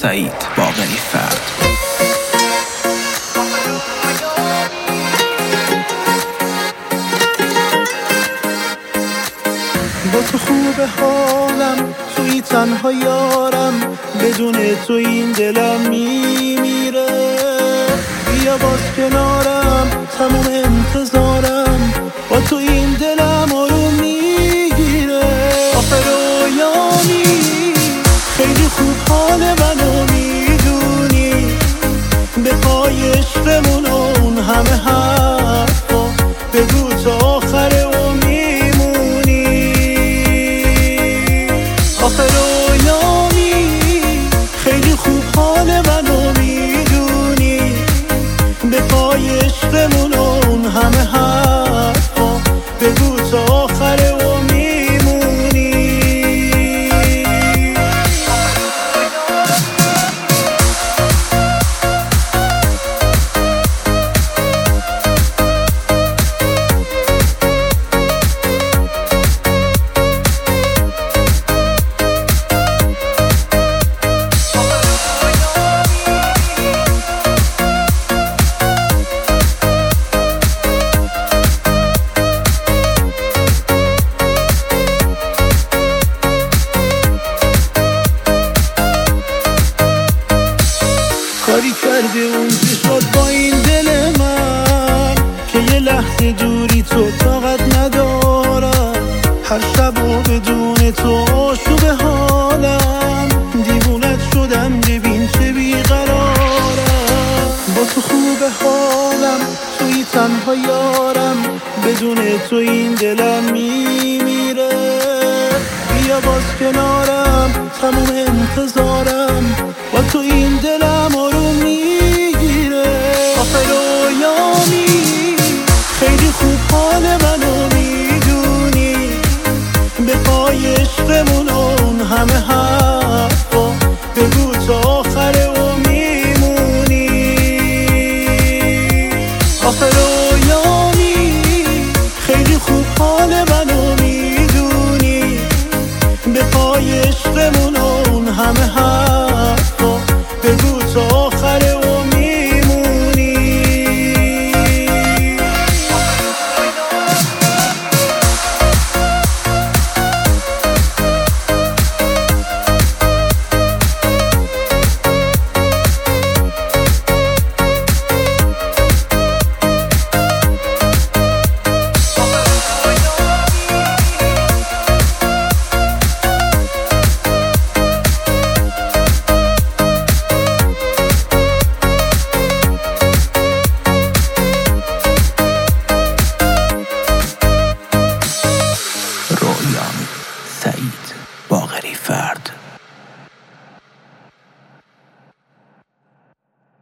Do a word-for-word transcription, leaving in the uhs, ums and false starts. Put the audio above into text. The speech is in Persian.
سعید باقری فرد. با تو خوب حالم، توی تنها یارم، بدون تو این دلم میمیره. بیا باز کنارم، تموم انتظارم، با تو این دلم آروم میگیره. آخه رویانی خیلی خوب حال منو میدونی، به پای عشقمون اون همه حرفا بگو تا آخر و میمونی. آخه رویانی خیلی خوب حال منو میدونی، به پای عشقمون اون همه حرفا بگو تا آخر و میمونی. کاری کرده اون که شد با این دل من، که یه لحظه دوری تو طاقت ندارم. هر شب و بدون تو آشوب حالم، دیوونت شدم ببین چه بیقرارم. با تو خوب حالم، توی تنها یارم، بدون تو این دلم میمیره. بیا باز کنارم، تموم انتظارم،